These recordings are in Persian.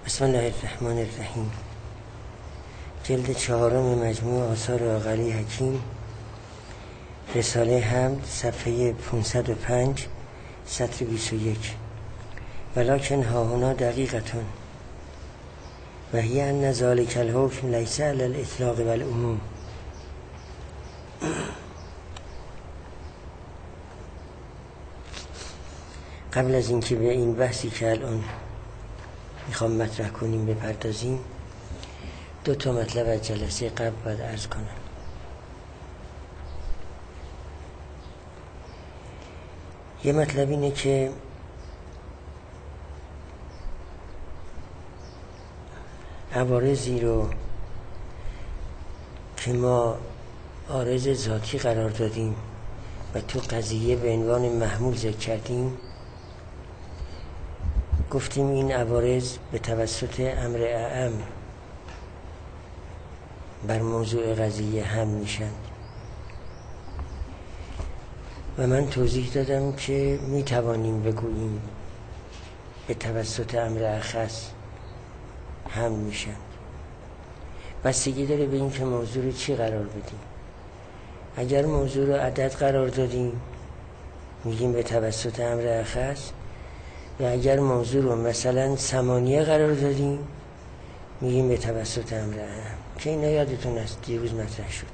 بسم الله الرحمن الرحیم. جلد 4 مجموع آثار عاقلی حکیم، رساله حمد، صفحه 505، سطر 21. ولکن هاهنا دقیقتون و هی ان ذالک الحکم لیس علی الاطلاق و العموم. قبل از اینکه به این بحثی که الان میخوام مطرح کنیم بپردازیم، 2 مطلب از جلسه قبل باید عرض کنم. یه مطلب اینه که عوارضی رو که ما عارض ذاتی قرار دادیم و تو قضیه به عنوان محمول ذکر کردیم، گفتیم این عوارض به توسط امر اعم بر موضوع قضیه هم میشن و من توضیح دادم که میتوانیم بگوییم به توسط امر اخص هم میشن. بستگی داره به این که موضوع رو چی قرار بدیم. اگر موضوع رو عدد قرار دادیم میگیم به توسط امر اخص، و اگر موضوع رو مثلا ثمانیه قرار دادیم میگیم به توسط امر اعم، که اینا یادتون است دیروز مطرح شد.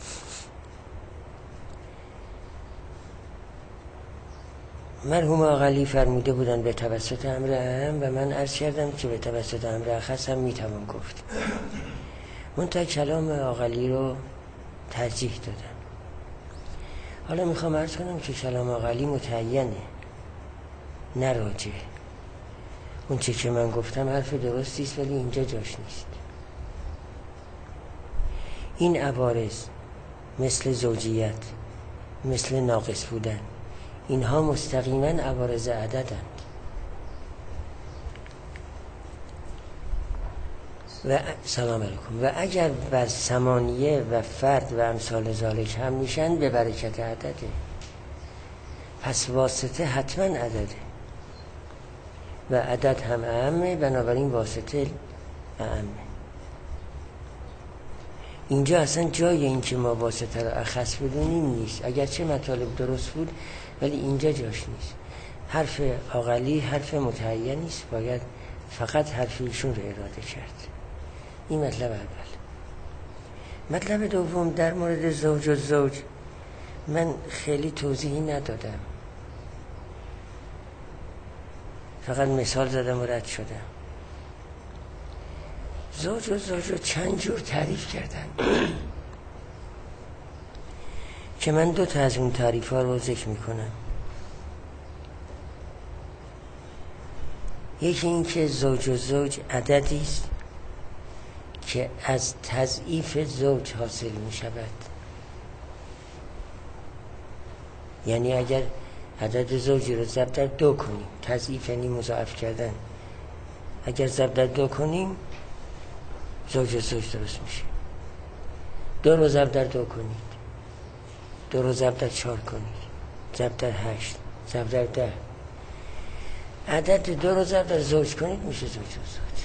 مرحوم عاقلی فرموده بودن به توسط امر اعم و من عرض کردم که به توسط امر اخص هم میتوان گفت. منتها کلام عاقلی رو ترجیح دادم. حالا میخوام عرض کنم که کلام عاقلی متعینه، نه راجع. اون چه که من گفتم حرف درستیست ولی اینجا جاش نیست. این عوارض مثل زوجیت، مثل ناقص بودن، اینها مستقیما عوارض عددند و سلام علیکم. و اگر بر ثمانیه و فرد و امثال ذالک هم میشن به برکت عدده، پس واسطه حتما عدده و عدد هم اعمه، بنابراین واسطه اعمه. اینجا اصلا جای این که ما واسطه رو اخص بدونیم نیست، اگرچه مطالب درست بود ولی اینجا جاش نیست. حرف عاقلی حرف متعینی است، باید فقط حرف ایشون رو اراده کرد. این مطلب اول. مطلب دوم در مورد زوج و زوج من خیلی توضیحی ندادم، فقط مثال زدم و رد شدم. زوج و زوج رو چند جور تعریف کردن که من 2 تا از اون تعریف ها رو ذکر میکنم. یکی این که زوج و زوج عددی است که از تضعیف زوج حاصل می شود. یعنی اگر عدد زوجی رو ضرب در 2 کنیم، تضعیف یعنی مضاعف کردن، اگر ضرب در 2 کنیم زوج و زوج درست میشه. 2 رو ضرب در 2 کنید، 2 رو ضرب در 4 کنید، ضرب در 8، ضرب در 10. عدد 2 رو ضرب در زوج کنید میشه زوج و زوج.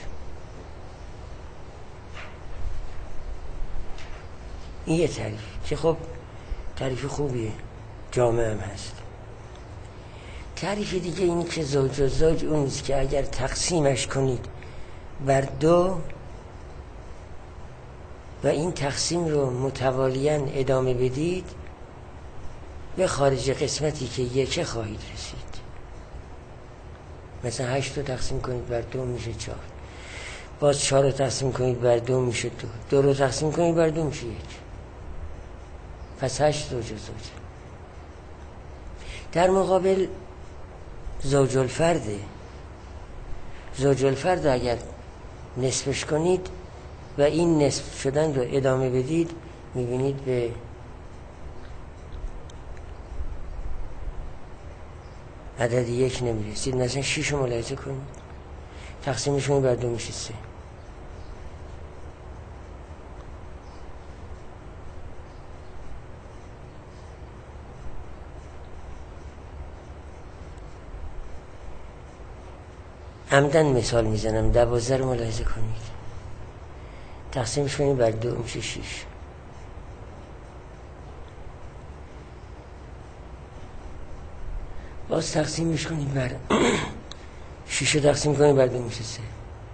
این یه تعریف که خب تعریف خوبیه، جامع هم هست. تعریف دیگه این که زوج و زوج اونیست که اگر تقسیمش کنید بر 2 و این تقسیم رو متوالیاً ادامه بدید، به خارج قسمتی که 1 خواهید رسید. مثلا 8 رو تقسیم کنید بر 2 میشه 4، باز 4 رو تقسیم کنید بر 2 میشه 2، 2 رو تقسیم کنید بر 2 میشه 1. پس 8 زوج و زوج. در مقابل زوج الفرده. زوج الفرد اگر نصفش کنید و این نصف شدن رو ادامه بدید میبینید به عدد 1 نمیرسید. مثلا 6 رو ملاحظه کنید، تقسیمش کنید بر 2 میشه 3. عمدن مثال میزنم. 12 رو ملاحظه کنید، تقسیمش کنید بر 2 میشه 6. باز تقسیمش کنید بر 6 رو تقسیم کنید بر 2 میشه 3.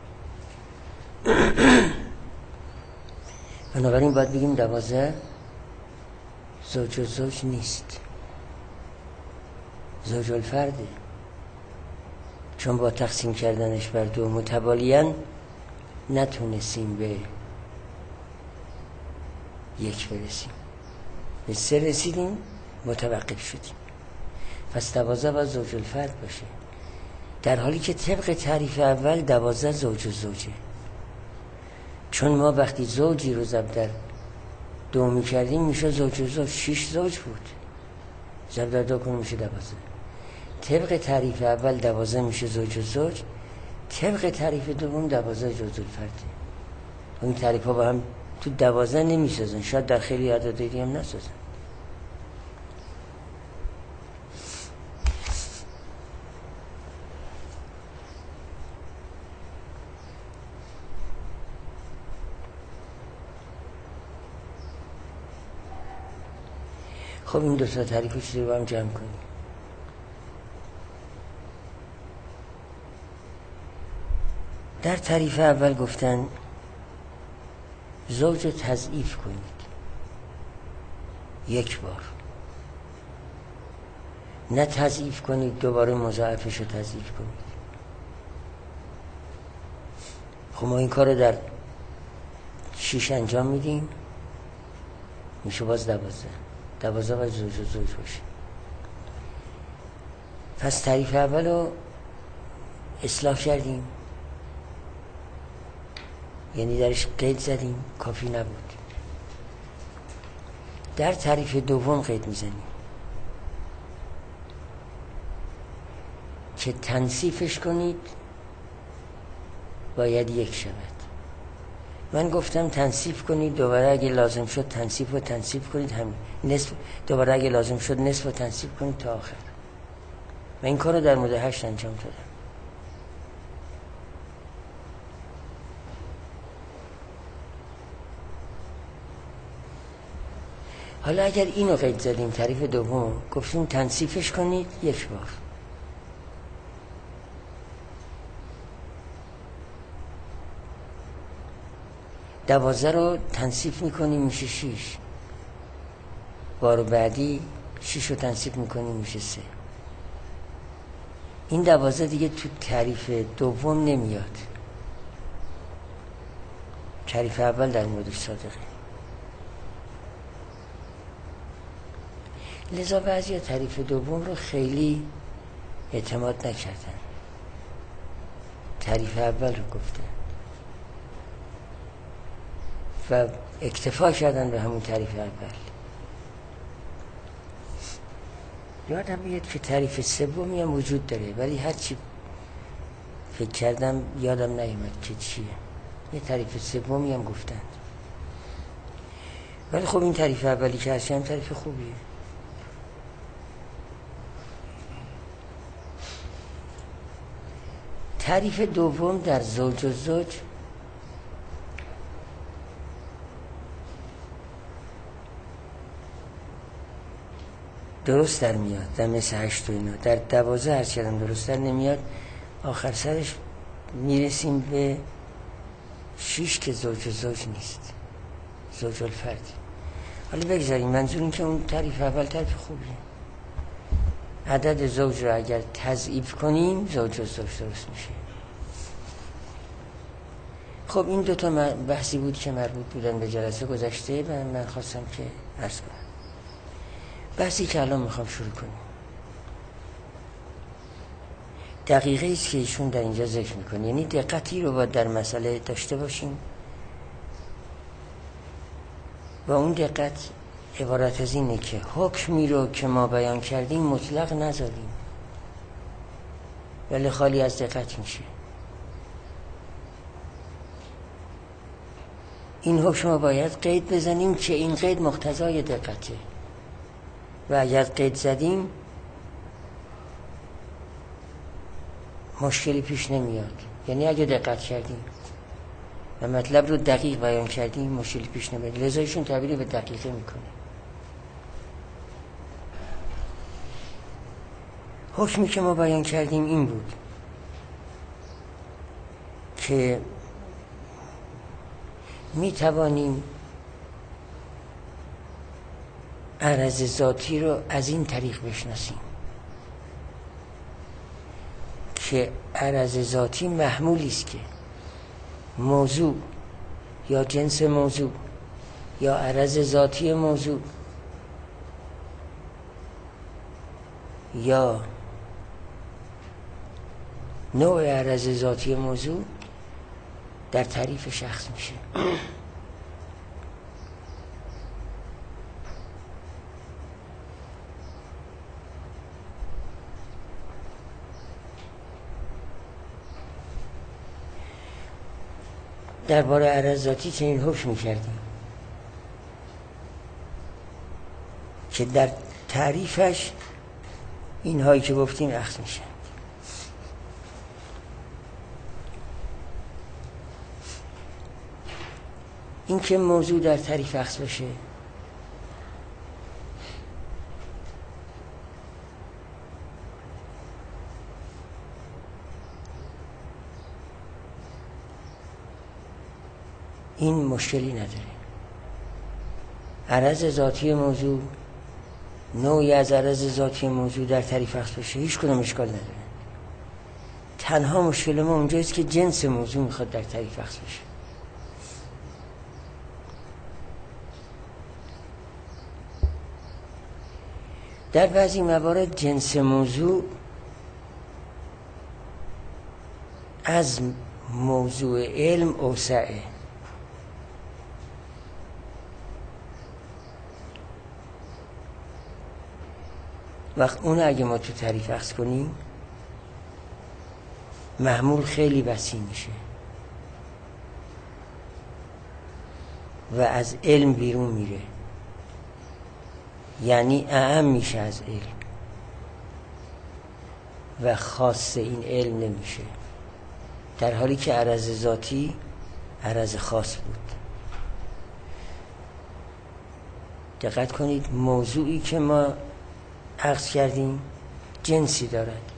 بنابراین باید بگیم 12 زوج و زوج نیست، زوج الفرده، چون با تقسیم کردنش بر 2 متوالیاً نتونستیم به 1 برسیم، به 3 رسیدیم متوقف شدیم. پس 12 باید زوج الفرد باشه، در حالی که طبق تعریف اول 12 زوج و زوجه. چون ما وقتی زوجی رو ضرب در 2 میکردیم میشه زوج و زوج، 6 زوج بود، ضرب در 2 کنیم میشه 12. طبق تعریف اول 12 میشه زوج و زوج، طبق تعریف دوم 12 زوج الفرده. این تعریف ها با هم تو 12 نمیسازن، شاید در خیلی اعداد دیگه هم نسازن. خب این 2 تا تعریفش رو با هم جمع کنیم. در تعریف اول گفتن زوج رو تضعیف کنید 1 بار، نه تضعیف کنید دوباره مضاعفش رو تضعیف کنید. خب ما این کار رو در 6 انجام میدیم، میشه باز 12. 12 باید زوج و زوج باشه. پس تعریف اول رو اصلاح کردیم، یعنی درش قید زدیم، کافی نبود. در تعریف دوم قید میزنیم که تنصیفش کنید باید 1 شود. من گفتم تنصیف کنید، دوباره اگه لازم شد تنصیف و تنصیف کنید، هم نصف، دوباره اگه لازم شد نصف و تنصیف کنید تا آخر. من این کار رو در مورد 8 انجام دادم. حالا اگر اینو قید زدیم تعریف دوم، گفتیم تنصیفش کنید 1 بار. دوازده رو تنصیف میکنیم میشه 6. بار بعدی 6 رو تنصیف میکنیم میشه 3. این 12 دیگه تو تعریف دوم نمیاد، تعریف اول در موردش صادقه. لذا بعضی تعریف دوم رو خیلی اعتماد نکردن، تعریف اول رو گفتن و اکتفا کردن به همون تعریف اول. یادم میاد که تعریف سومی هم وجود داره، ولی هرچی فکر کردم یادم نیامد که چیه. یه تعریف سومی هم گفتن، ولی خب این تعریف اولی که هست هم تعریف خوبیه. تعریف دوم در زوج و زوج درست در میاد، در مثل 8 و اینا. در 12 هر چقدر درست در نمیاد، آخر سرش میرسیم به 6 که زوج و زوج نیست، زوج الفردی. حالا بگذاریم، منظور این که اون تعریف اول تعریف خوبیه. عدد زوج رو اگر تضعیف کنیم زوج و زوج درست میشه. خب این 2 تا بحثی بود که مربوط بودن به جلسه گذشته و من خواستم که عرض کنم. بحثی که الان میخوام شروع کنیم دقیقه ایست که ایشون در اینجا ذکر میکنه، یعنی دقتی رو باید در مسئله داشته باشیم و اون دقت عبارت از اینه که حکمی رو که ما بیان کردیم مطلق نذاریم، ولی خالی از دقت میشه. این حکم رو باید قید بزنیم که این قید مقتضای دقته و اگر قید زدیم مشکلی پیش نمیاد. یعنی اگه دقت کردیم و مطلب رو دقیق بیان کردیم مشکلی پیش نمیاد. لذا ایشون تعبیر به دقیقه میکنه. حکمی که ما بیان کردیم این بود که می توانیم عرض ذاتی رو از این طریق بشناسیم که عرض ذاتی محمولی است که موضوع یا جنس موضوع یا عرض ذاتی موضوع یا نوع عرض ذاتی موضوع در تعریف شخص میشه. درباره عرض ذاتی چنین حکم میکردیم که در تعریفش اینهایی که گفتیم اخذ میشه. این که موضوع در تعریف اخذ بشه این مشکلی نداره. عرض ذاتی موضوع نوعی از عرض ذاتی موضوع در تعریف اخذ بشه هیچ کدوم اشکال نداره. تنها مشکل ما اونجاست که جنس موضوع میخواد در تعریف اخذ بشه. در بعضی موارد جنس موضوع از موضوع علم اوسعه. وقت اون اگه ما تو تعریف اخذ کنیم محمول خیلی وسیع میشه و از علم بیرون میره، یعنی اعم میشه از علم و خاص این علم نمیشه، در حالی که عرض ذاتی عرض خاص بود. دقت کنید موضوعی که ما اخذ کردیم جنسی دارد.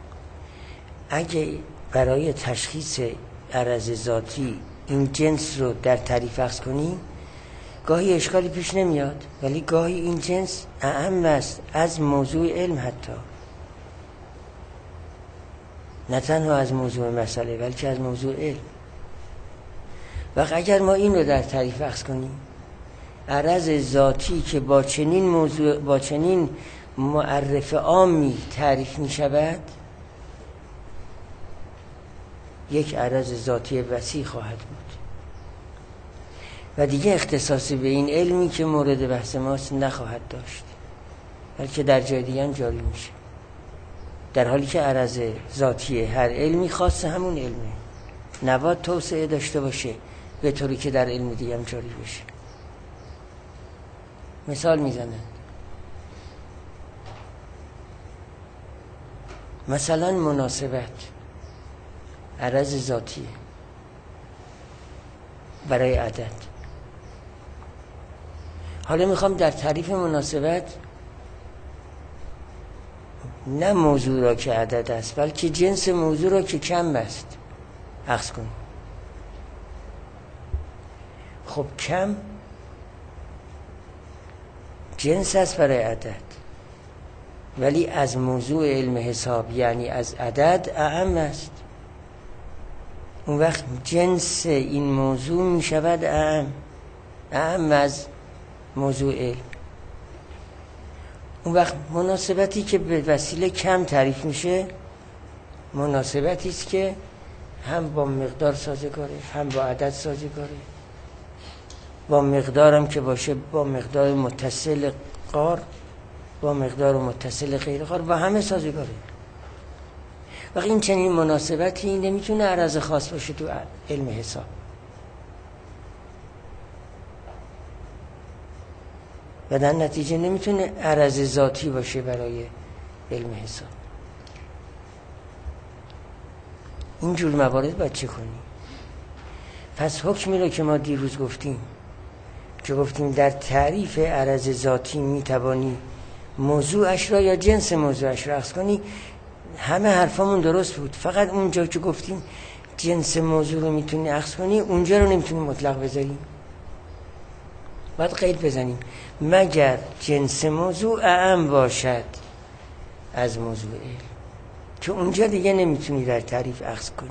اگه برای تشخیص عرض ذاتی این جنس رو در تعریف اخذ کنیم گاهی اشکالی پیش نمیاد، ولی گاهی این جنس اعم است از موضوع علم، حتی نه تنها از موضوع مسئله بلکه از موضوع علم. و اگر ما این رو در تعریف اخذ کنیم عرض ذاتی که با چنین موضوع با چنین معرف عامی تعریف می شود یک عرض ذاتی وسیع خواهد بود و دیگه اختصاصی به این علمی که مورد بحث ماست نخواهد داشت، بلکه در جای دیگه هم جاری میشه، در حالی که عرض ذاتی هر علمی خاص همون علمه، نباید توسعه داشته باشه به طوری که در علم دیگه هم جاری بشه. مثال میزنن، مثلا مناسبت عرض ذاتیه برای عدد. حالا میخوام در تعریف مناسبت نه موضوع را که عدد است بلکه جنس موضوع را که کم است اخذ کنیم. خب کم جنس است برای عدد، ولی از موضوع علم حساب یعنی از عدد اعم است. اون وقت جنس این موضوع می شود اعم از موضوع علم. اون وقت مناسبتی که به وسیله کم تعریف میشه مناسبتی است که هم با مقدار سازگاره هم با عدد سازگاره، با مقدارم که باشه با مقدار متصل قار با مقدار متصل غیر قار با همه سازگاره. و این چنین مناسبتی نمیتونه عرض خاص باشه تو علم حساب. و در نتیجه نمیتونه عرض ذاتی باشه برای علم حساب. اینجور موارد باید چه کنیم؟ پس حکمی رو که ما دیروز گفتیم که گفتیم در تعریف عرض ذاتی میتوانی موضوعش را یا جنس موضوعش را اخذ کنی، همه حرفامون درست بود، فقط اونجا که گفتیم جنس موضوع رو میتونی اخذ کنی اونجا رو نمیتونی مطلق بذاریم، باید قید بزنیم مگر جنس موضوع اعم باشد از موضوع علم، که اونجا دیگه نمیتونی در تعریف اخذ کنی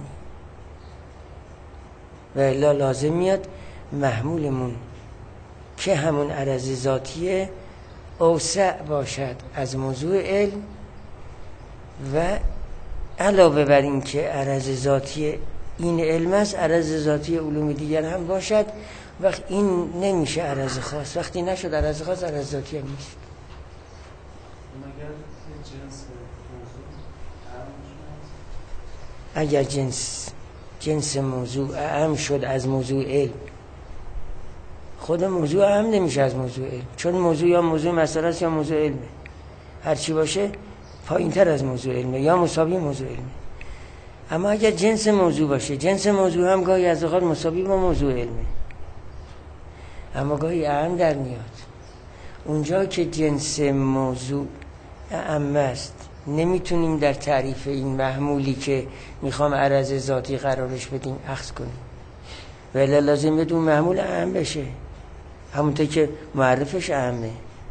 و الا لازم میاد محمولمون که همون عرض ذاتیه اوسع باشد از موضوع علم و علاوه بر این که عرض ذاتی این علم است عرض ذاتی علوم دیگر هم باشد. وقت این نمیشه عرض خاص، وقتی نشد عرض خاص عرض ذاتی هم نیست. اگر جنس موضوع اعم شد از موضوع علم، خود موضوع اعم نمیشه از موضوع علم، چون موضوع یا موضوع مسئله است یا موضوع علمه، هرچی باشه پایین تر از موضوع علمه یا مساوی موضوع علمه. اما اگر جنس موضوع باشه، جنس موضوع هم گاهی از اوقات مساوی با موضوع علمه، اما گاهی اعم در میاد. اونجا که جنس موضوع اعم است نمیتونیم در تعریف این محمولی که میخوام عرض ذاتی قرارش بدیم اخذ کنیم، ولی لازم بدون محمول اعم بشه، همونطور که معرفش اعمه.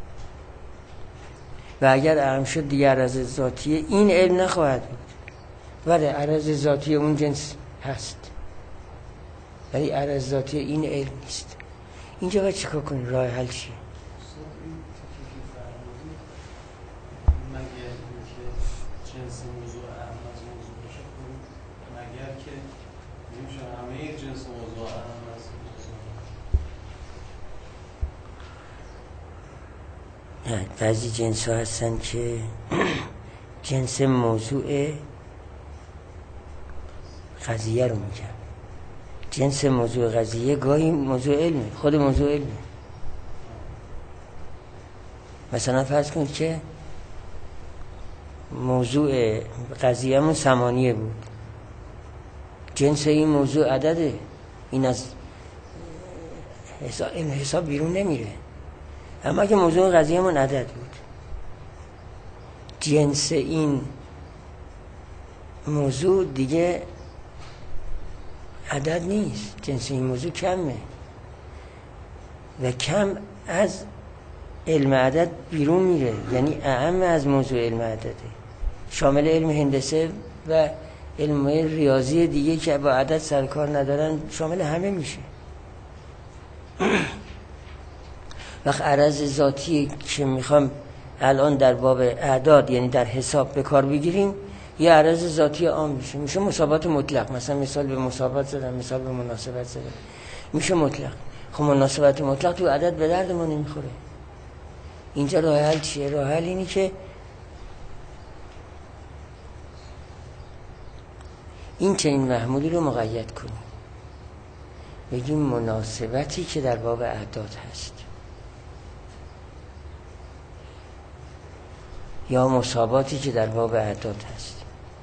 و اگر اعم شد دیگه عرض ذاتی این علم نخواهد بود، ولی عرض ذاتی اون جنس هست، ولی عرض ذاتی این علم نیست. اینجا باید چیکار کنیم؟ راه حل چیه؟ جنس موضوع اهم از موضوع باشه، مگر که نمیشه همه جنس موضوع اهم از موضوع. نه، بعضی جنس ها هستن که جنس موضوع قضیه رو میگن، جنس موضوع قضیه گاهی موضوع علمه، خود موضوع علمه. مثلا فرض کنید که موضوع قضیه‌مون ثمانیه بود، جنس این موضوع عدده، این از حساب بیرون نمیره. اما که موضوع قضیه‌مون عدد بود، جنس این موضوع دیگه عدد نیست، جنس این موضوع کمه و کم از علم عدد بیرون میره، یعنی اعم از موضوع علم عدده، شامل علم هندسه و علم ریاضی دیگه که با عدد سرکار ندارن، شامل همه میشه. وقت عرض ذاتی که میخوام الان در باب اعداد یعنی در حساب به کار بگیریم، یه عرض ذاتی عام میشه مسابقات مطلق. مثلا مثال به مسابقات زدم، مثال به مناسبت زدم، میشه مطلق. خب مناسبت مطلق تو عدد به درد ما نمیخوره. اینجا راه حل چیه؟ راه حل اینی که این چنین محمولی رو مقید کنیم، بگیم مناسبتی که در باب اعداد هست یا مسابقاتی که در باب اعداد هست،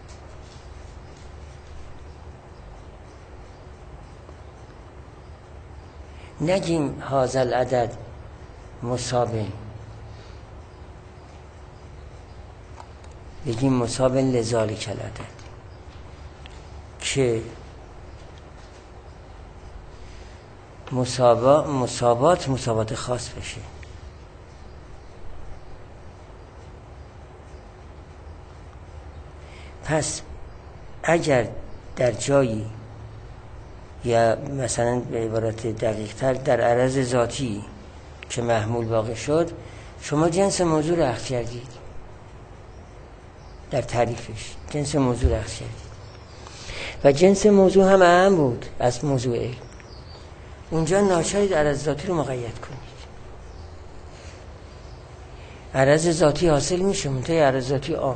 نگیم هذا العدد مسابق، بگیم مسابق لذالک العدد، که مسابقات خاص بشه. پس اگر در جایی یا مثلا به عبارت دقیق تر در عرض ذاتی که محمول واقع شد، شما جنس موضوع رو اخذ کردید، در تعریفش جنس موضوع رو اخذ کردید و جنس موضوع هم اهم بود از موضوع علم، اونجا ناچارید عرض ذاتی رو مقید کنید. عرض ذاتی حاصل میشه، منتهی عرض ذاتی عام.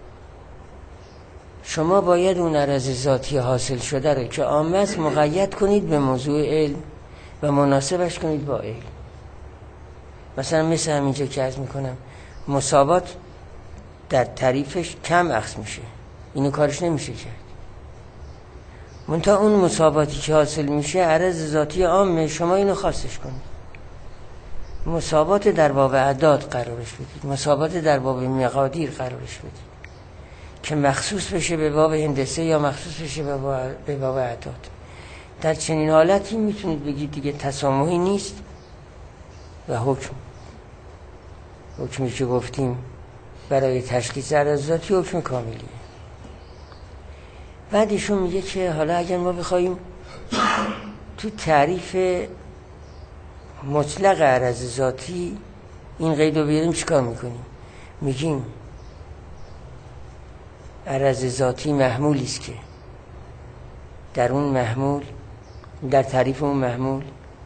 شما باید اون عرض ذاتی حاصل شده رو که عام است مقید کنید به موضوع علم و مناسبش کنید با علم. مثلا مثل همینجا که عرض میکنم مساوات در تعریفش کم اخذ میشه، اینو کارش نمیشه کرد. منتها اون مساواتی که حاصل میشه عرض ذاتی عامه، شما اینو خاصش کنید. مساوات در باب اعداد قرارش بدید، مساوات در باب مقادیر قرارش بدید که مخصوص بشه به باب هندسه یا مخصوص بشه به باب اعداد. در چنین حالتی میتونید بگید دیگه تسامحی نیست و حکمی که گفتیم برای تشخیص عرض ذاتی حکم کاملیه. بعد ایشون میگه که حالا اگر ما بخوایم تو تعریف مطلق عرض ذاتی این قید رو بیاریم چیکار میکنیم؟ میگیم عرض ذاتی محمولی است که در اون محمول، در تعریف اون محمول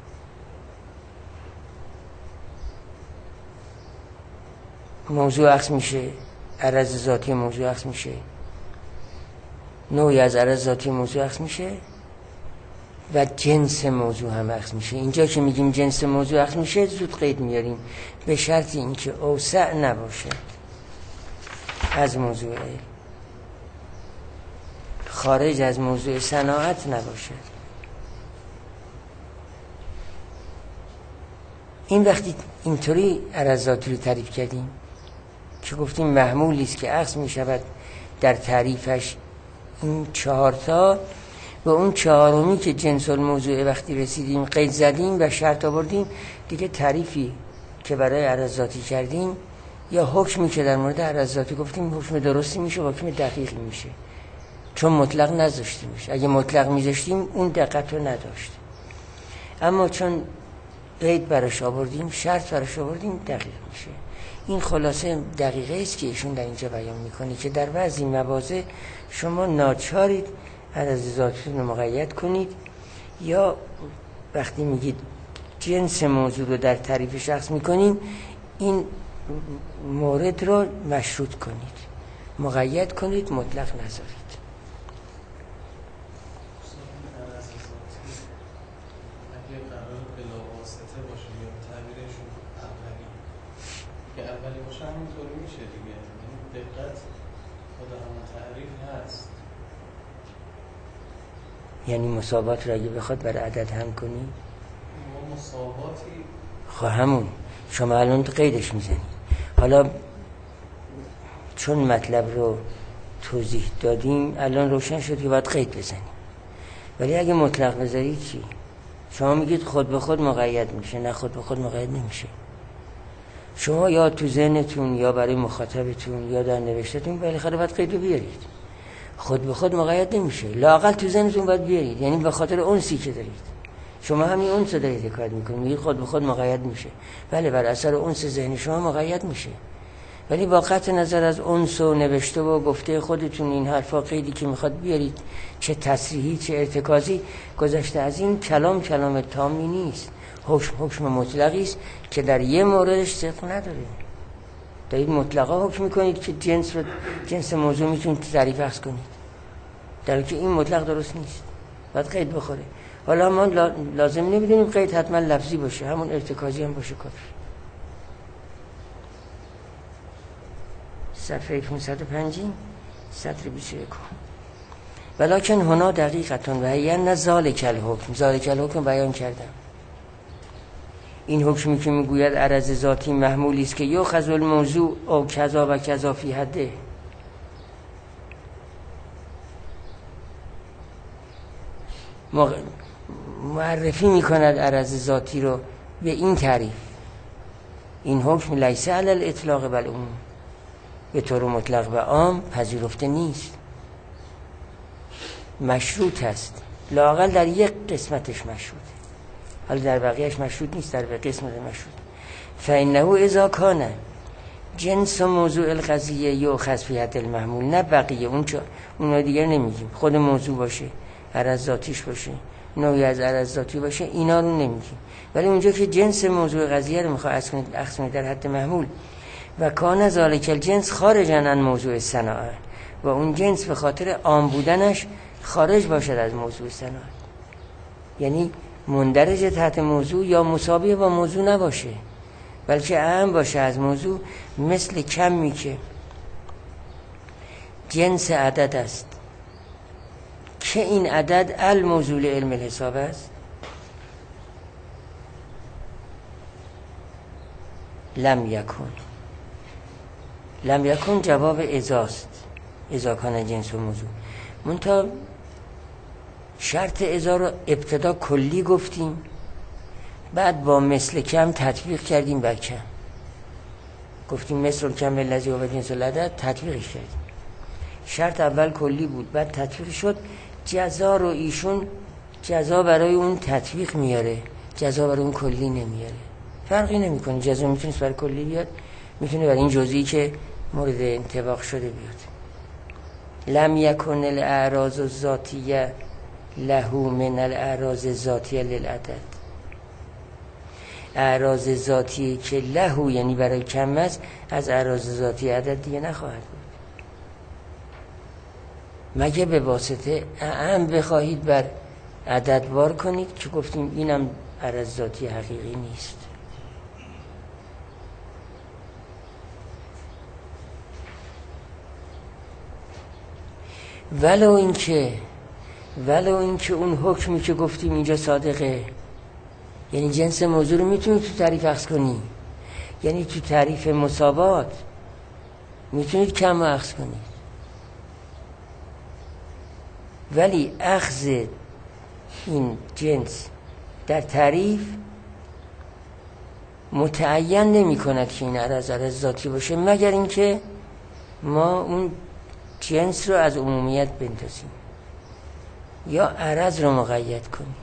موضوع عکس میشه، عرض ذاتی موضوع عکس میشه، نوعی از عرض ذاتی موضوع عکس میشه و جنس موضوع هم عکس میشه. اینجا که میگیم جنس موضوع عکس میشه زود قید میاریم به شرط اینکه اوسع نباشه از موضوع علم، خارج از موضوع صناعت نباشه. این وقتی اینطوری عرض ذاتی رو تعریف کردیم که گفتیم محمولی است که عکس میشود در تعریفش این 4 تا و اون 4می که جنس الموضوع وقتی رسیدیم قید زدیم و شرط آوردیم دیگه تعریفی که برای عرض ذاتی کردیم یا حکمی که در مورد عرض ذاتی گفتیم حکم درستی میشه و حکم دقیقی میشه، چون مطلق نذاشتیمش. اگه مطلق میذاشتیم اون دقت رو نداشت، اما چون قید براش آوردیم، شرط براش آوردیم، دقیق میشه. این خلاصه دقیقه است که ایشون در اینجا بیان میکنه که در بعضی مواضع شما ناچارید عرض ذاتی رو مقید کنید یا وقتی میگید جنس موضوع رو در تعریف شخص میکنین این مورد رو مشروط کنید، مقید کنید، مطلق نذارید. اولی باشه همینطوری میشه دیگه، دقت خود همون تعریف هست. یعنی مساوات را اگه بخواد بر عدد هم کنی ما مساواتی خب همون شما الان قیدش میزنی. حالا چون مطلب رو توضیح دادیم الان روشن شد که باید قید بزنیم، ولی اگه مطلق بذاری چی؟ شما میگید خود به خود مقید میشه، نه خود به خود مقید نمیشه. شما یا تو ذهنتون یا برای مخاطبتون یا در نوشتتون بالاخره باید قید رو بیارید. خود به خود مقید نمیشه، لااقل تو ذهنتون باید بیارید، یعنی به خاطر انسی که دارید. شما همین انس رو دارید حکایت میکنید، میگید خود به خود مقید میشه. بله، بر اثر انس ذهنی شما مقید میشه، ولی با قطع نظر از انس و نوشته و گفته خودتون این حرفا قیدی که میخواد بیارید، چه تصریحی چه ارتکازی، گذشته از این کلام تامی نیست. حکم مطلقی است که در یه موردش صدق نداره. دارید مطلقا حکم میکنید که جنس موضوع میتونید تعریف عکس کنید، در حالی که این مطلق درست نیست، باید قید بخوره. حالا ما لازم نمیدونیم قید حتما لفظی باشه، همون ارتکازی هم باشه کافی. صفحه 505 سطر 21. ولکن هنا دقیقتون و هین ذالک الحکم بیان کردم. این حکمی که میگوید عرض ذاتی محمولی است که یؤخذ الموضوع او کذا و کذا فی حده، معرفی میکند عرض ذاتی رو به این تعریف. این حکم لیس علی الاطلاق بل عموم، به طور مطلق و عام پذیرفته نیست، مشروط است، لااقل در یک قسمتش مشروطه، حالا در بقیهش مشروط نیست، در قسمت مشروط. فانه اذا کان جنس موضوع القضیه یؤخذ فی حد المحمول، نه بقیه اون دیگر نمیگیم، خود موضوع باشه، عرض ذاتیش باشه، نوعی از عرض ذاتی باشه، اینا رو نمیگیم. ولی اونجا که جنس موضوع قضیه رو میخواد عکس کنید در حد محمول و کان ذالک الجنس خارجا عن موضوع صناعه، و اون جنس به خاطر عام بودنش خارج باشد از موضوع صناعه، یعنی مندرج تحت موضوع یا مساوی با موضوع نباشه، بلکه اهم باشه از موضوع، مثل کمی که جنس عدد است که این عدد الموضوع علم الحساب است؟ لم یکن جواب ازاست، ازا کان جنس و موضوع. منتها شرط ازا رو ابتدا کلی گفتیم، بعد با مثل کم تطبیق کردیم بر کم. گفتیم مثل کم الذی هو جنس العدد، تطبیقش کردیم. شرط اول کلی بود، بعد تطبیق شد. جزا رو ایشون جزا برای اون تطبیق میاره، جزا برای اون کلی نمیاره. فرقی نمیکنه، جزا میتونه برای کلی بیاد، میتونه برای این جزئی که مورد انطباق شده بیاد. لم یکن الاعراض الذاتیه له من الاعراض الذاتیه للعدد. اعراض ذاتی که له یعنی برای کم است، از اعراض ذاتی عدد دیگه نخواهد بود، مگه به واسطه اعم بخواهید بر عدد وار کنید که گفتیم اینم عرض ذاتی حقیقی نیست. ولو اینکه اون حکمی که گفتیم اینجا صادقه، یعنی جنس موضوع رو میتونید تو تعریف اخذ کنی، یعنی تو تعریف مساوات میتونید کم و اخذ کنید، ولی اخذ این جنس در تعریف متعین نمی کند که این عرض ذاتی باشه، مگر اینکه ما اون جنس رو از عمومیت بندازیم یا عرض رو مقید کنیم.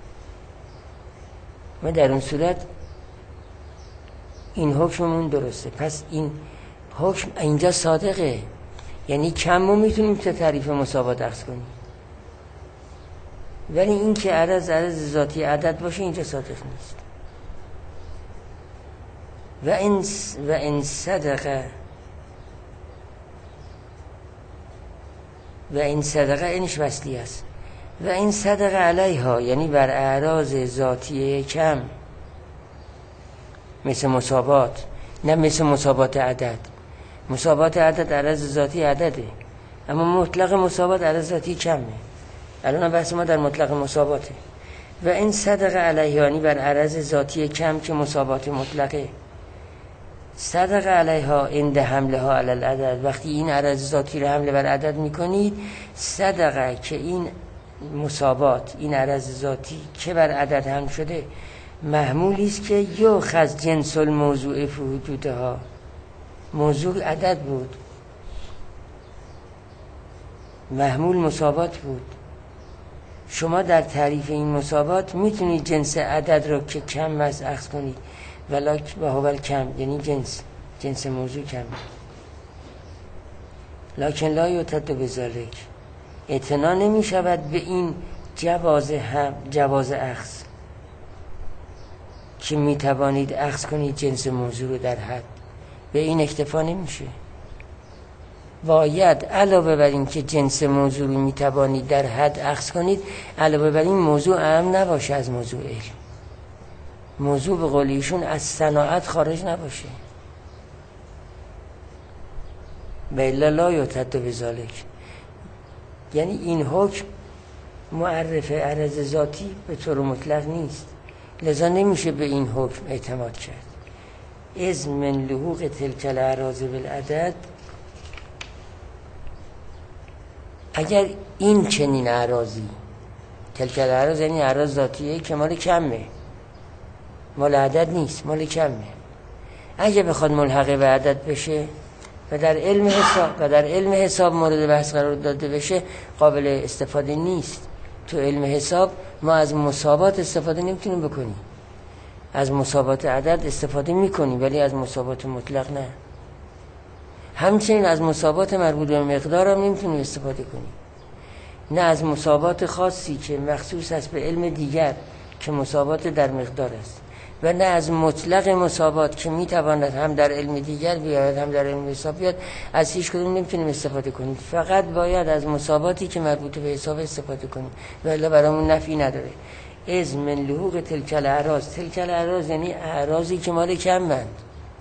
ما در اون صورت این حکممون درسته. پس این حکم اینجا صادقه، یعنی کم رو میتونیم تا تعریف مساوات اخذ کنیم، ولی این که عرض ذاتی عدد باشه اینجا صادق نیست. و ان صدقه اینش وصلی است. و این صدقه علیها یعنی بر اعراض ذاتی کم، مثل مساوات، نه مثل مساوات عدد. مساوات عدد عرض ذاتی عدده، اما مطلق مساوات عرض ذاتی کمه. الان بحث ما در مطلق مساواته. و این صدقه علیها یعنی بر عرض ذاتی کم که مساوات مطلقه. صدقه علیها عند حملها علی العدد، وقتی این عرض ذاتی رو حمله بر عدد میکنید، صدقه که این مساوات، این عرض ذاتی که بر عدد هم شده، محمولی است که یؤخذ جنس الموضوع فی حدودها. موضوع عدد بود، محمول مساوات بود. شما در تعریف این مساوات میتونید جنس عدد رو که کم است اخذ کنید، و هو کم یعنی جنس موضوع کم، لکن لا یعتد بذلک، اعتنا نمی شود به این جواز اخذ که می توانید اخذ کنید جنس موضوع رو در حد، به این اکتفا نمیشه. باید علاوه بر این که جنس موضوع رو می توانید در حد اخذ کنید، علاوه بر این موضوع اهم نباشه از موضوع علم. موضوع به قول ایشون از صناعت خارج نباشه. بلا لا یعتد بذلک، یعنی این حکم معرف عرض ذاتی به طور مطلق نیست، لذا نمیشه به این حکم اعتماد کرد. از من لحوق تلک الاعراض بالعدد، اگر این چنین اعراضی، تلک الاعراض یعنی اعراض ذاتیه که مال کمه، مال عدد نیست، مال کمه، اگه بخواد ملحقه به عدد بشه و در علم حساب مورد بحث قرار داده بشه، قابل استفاده نیست. تو علم حساب ما از مساوات استفاده نمیتونیم بکنیم، از مساوات عدد استفاده میکنیم ولی از مساوات مطلق نه. همچنین از مساوات مربوط به مقدار هم نمیتونیم استفاده کنیم، نه از مساوات خاصی که مخصوص است به علم دیگر که مساوات در مقدار است، و نه از مطلق مساوات که میتواند هم در علم دیگر بیاید هم در علم حساب بیاد. از هیچ کدوم نمیتونیم استفاده کنیم، فقط باید از مساواتی که مربوط به حساب استفاده کنیم و الا برامون نفعی نداره. از من لحوق تلک الاعراض، تلک الاعراض یعنی اعراضی که مال کمند.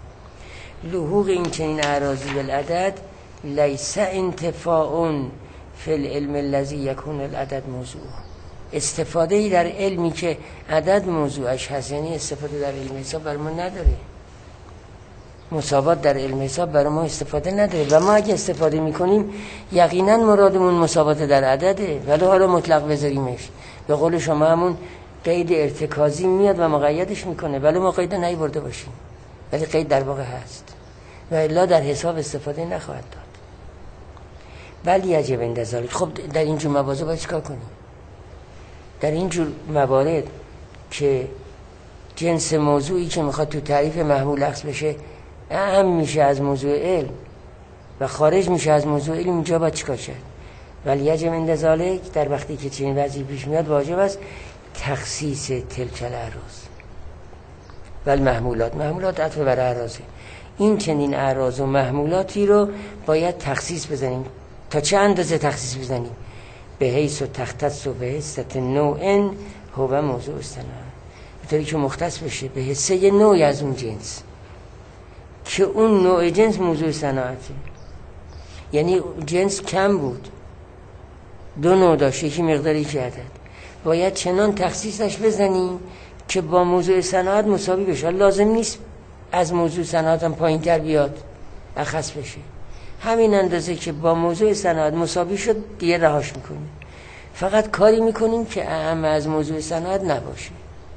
لحوق این چنین اعراضی بالعدد لیس انتفاع فی العلم الذی یکون العدد موضوع. استفاده ای در علمی که عدد موضوعش هست، یعنی استفاده در علم حساب بر ما نداره. مساوات در علم حساب برای ما استفاده نداره و ما اگه استفاده میکنیم یقینا مرادمون مساوات در عدده، ولی حالا مطلق بذاریمش به قول شما همون قید ارتکازی میاد و مقیدش میکنه، ولی ما قید نیورده باشیم، ولی قید در واقع هست و الا در حساب استفاده نخواهد داد. ولی یجب عند ذلک. خب در این جور مواضع باید چیکار کنیم؟ در این جور موارد که جنس موضوعی که میخواد تو تعریف محمول اخذ بشه اهم میشه از موضوع علم و خارج میشه از موضوع علم، اینجا باید چیکار کرد؟ ولی یجب عند ذلک، در وقتی که چنین وضعی پیش میاد واجب است تخصیص تلک الاعراض و المحمولات. محمولات عطف بر اعراضه. این چنین اعراض و محمولاتی رو باید تخصیص بزنیم. تا چه اندازه تخصیص بزنیم؟ به حیث و تختص و به حیثت نوع هو موضوع استناد، به طوری که مختص بشه به حصه نوعی از اون جنس که اون نوع جنس موضوع صناعته. یعنی جنس کم بود، 2 نوع داشت، یکی مقداری که عدد، باید چنان تخصیصش بزنیم که با موضوع صناعت مساوی بشه. لازم نیست از موضوع صناعت هم پایین تر بیاد اخص بشه، همین اندازه که با موضوع صناعت مساوی شد دیگه رهاش میکنیم، فقط کاری میکنیم که اهم از موضوع صناعت نباشه.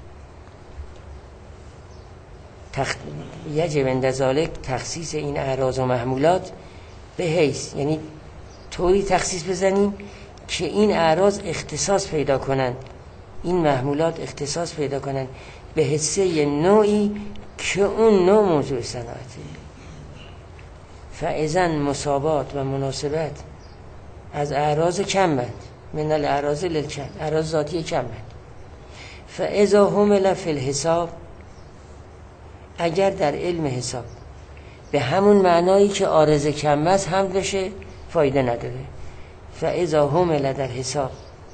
یجب عند ذلک تخصیص این اعراض و محمولات به حیث، یعنی طوری تخصیص بزنیم که این اعراض اختصاص پیدا کنند، این محمولات اختصاص پیدا کنند به حصه نوعی که اون نوع موضوع صناعته. فاذا مساوات و مناسبت از اعراض کمند، من الاعراض للکم، اعراض ذاتی کمند. فاذا همل فی الحساب، اگر در علم حساب به همون معنایی که عارض کم است هم بشه فایده نداره. فاذا همل در حساب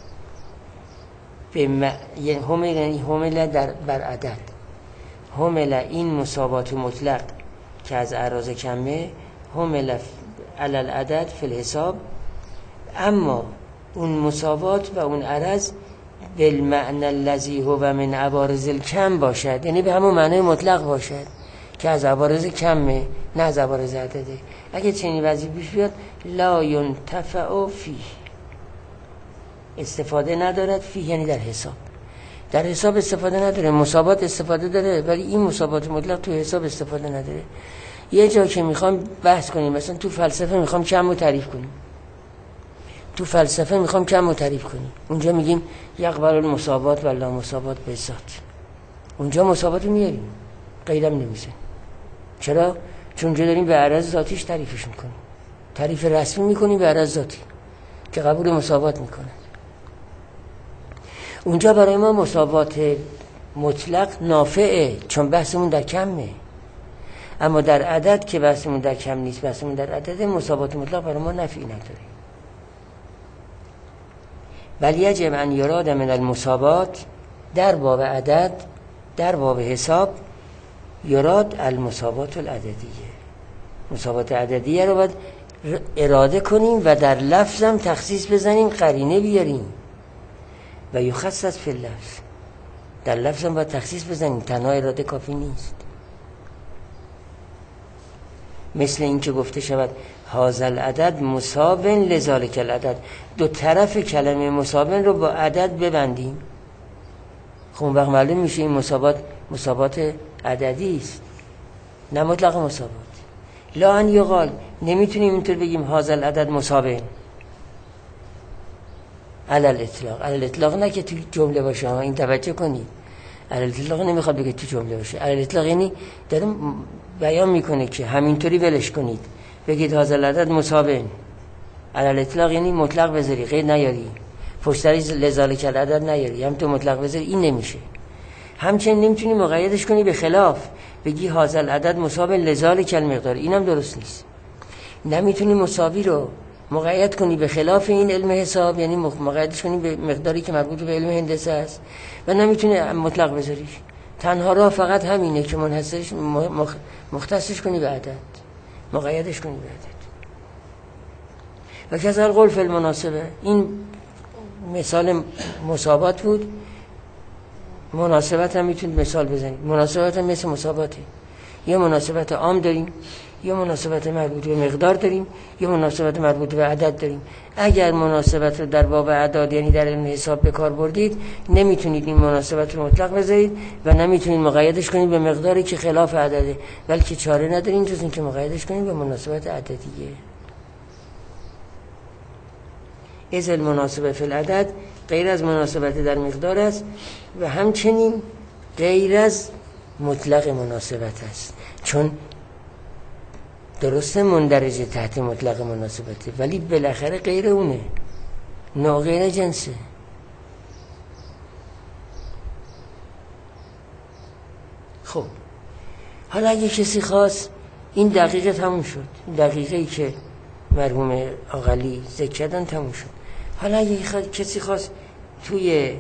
به همل در بر عدد، همل این مساوات مطلق که از اعراض کمه، همل علی العدد فی الحساب، اما اون مساوات و اون عرض بالمعنى الذی هو من عوارض الکم باشد، یعنی به همون معنای مطلق باشد که از عوارض کمه نه از عوارض عدده. اگه چنین وضعی پیش بیاد لا ینتفع فیه، استفاده ندارد فیه، یعنی در حساب. در حساب استفاده نداره، مساوات استفاده داره، ولی این مساوات مطلق تو حساب استفاده نداره. یه جا که میخوام بحث کنیم، مثلا تو فلسفه میخوام کم رو تعریف کنیم، تو فلسفه میخوام کم رو تعریف کنیم، اونجا میگیم یقبل المساوات و لا مساوات به ذات، اونجا مساوات رو میاریم، قیدم نمیزنیم. چرا؟ چون اونجا داریم به عرض ذاتیش تعریفش میکنیم، تعریف رسمی میکنیم به عرض ذاتی که قبول مساوات میکنه. اونجا برای ما مساوات مطلق نافعه، چون بحثمون در کمه. اما در عدد که بحثمون در کم نیست، بحثمون در عدد، مساوات مطلق برای ما نفعی نداره. بل یجب ان یراد من المساوات، در باب عدد، در باب حساب، یراد المساوات العددیه، مساوات عددیه رو باید اراده کنیم و در لفظم تخصیص بزنیم، قرینه بیاریم و یخصص فی اللفظ، در لفظم باید تخصیص بزنیم، تنها اراده کافی نیست. مثل این که گفته شود هذا العدد مساو لذالک العدد، دو طرف کلمه مساو رو با عدد ببندیم، خب اون وقت معلوم میشه این مساوات عددی است نه مطلق مساوات. لا ان یقال، نمیتونیم اینطور بگیم هذا العدد مساو علی الاطلاق، علی الاطلاق نه که تو جمله باشه، این توجه کنید، علی الاطلاق نمیخواد بگه تو جمله باشه، علی الاطلاق یعنی داره بیان میکنه که همینطوری ولش کنید، بگید هذا العدد مساو، علی الاطلاق یعنی مطلق بذاری، قید نیاری، پشتری لذالک العدد نیاری، هم تو مطلق بذاری، این نمیشه. همچنین نمیتونی مقیدش کنی به خلاف، بگی هذا العدد مساو لذالک المقدار، اینم درست نیست. نمیتونی مساوی رو مقید کنی به خلاف این علم حساب، یعنی مقیدش کنی به مقداری که مربوط به علم هندسه است، و نمیتونی مطلق بذاریش. تنها راه فقط همینه که منحصرش مختصش کنی به عدد، مقیدش کنی به عدد. و کذا القول فی المناسبه. این مثال مسابات بود، مناسبت هم میتونید مثال بزنید. مناسبت هم مثل مساباته، یه مناسبت عام داریم، یه مناسبت مربوط به مقدار داریم، یه مناسبت مربوط به عدد داریم. اگر مناسبت رو در باب اعداد یعنی در علم حساب به کار بردید، نمیتونید این مناسبت رو مطلق بذارید و نمیتونید مقیدش کنید به مقداری که خلاف عدده، بلکه چاره ندارید جز اینکه مقیدش کنید به مناسبت عددیه. از المناسبه فی العدد غیر از مناسبت در مقدار است و همچنین غیر از مطلق مناسبت است، چون درسته مندرجه تحت مطلق مناسبته ولی بالاخره غیر اونه، نه غیر جنسه. خب حالا اگه کسی خواست این دقیقه تموم شد، این دقیقه‌ای که مرحوم آقلی ذکر کردن تموم شد. حالا اگه کسی خواست توی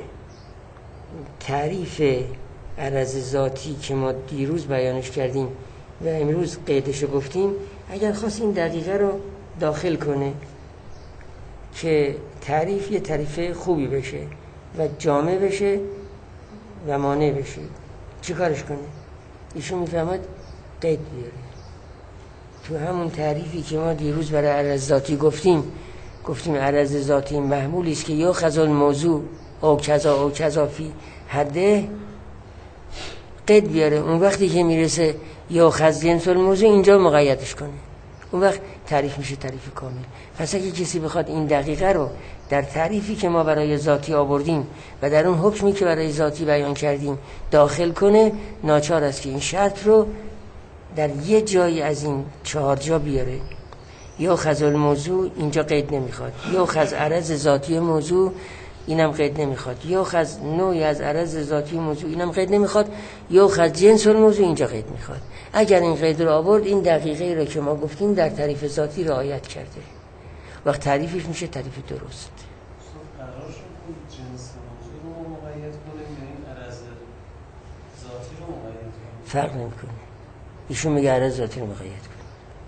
تعریف عرض ذاتی که ما دیروز بیانش کردیم و امروز قیدش گفتیم، اگر خواست این دقیقه رو داخل کنه که تعریف یه تعریف خوبی بشه و جامع بشه و مانع بشه، چی کارش کنه؟ ایشون میفهمد قید بیاره تو همون تعریفی که ما دیروز برای عرض ذاتی گفتیم عرض ذاتی محمولی است که یا خذ الموضوع او کذا فی حده، قید بیاره. اون وقتی که میرسه یا خذ جنس الموضوع اینجا مقیدش کنه، اون وقت تعریف میشه تعریف کامل. پس اگه کسی بخواد این دقیقه رو در تعریفی که ما برای ذاتی آوردیم و در اون حکمی که برای ذاتی بیان کردیم داخل کنه، ناچار است که این شرط رو در یه جایی از این 4 جا بیاره. یا خذ الموضوع اینجا قید نمیخواد، یا خذ عرض ذاتی موضوع اینم قید نمیخواد، یا خذ نوعی از عرض ذاتی موضوع اینم قید نمیخواد، یا خذ جنس الموضوع اینجا قید میخواد. اگر این قید رو آورد، این دقیقه رو که ما گفتیم در تعریف ذاتی رعایت کرده، وقت تعریفش میشه تعریف درست. قرار شد جنس موضوع رو مقید کنیم یا این عرض ذاتی رو مقید کنیم؟ فرق نمیکنه. ایشون میگه عرض ذاتی رو مقید کنیم.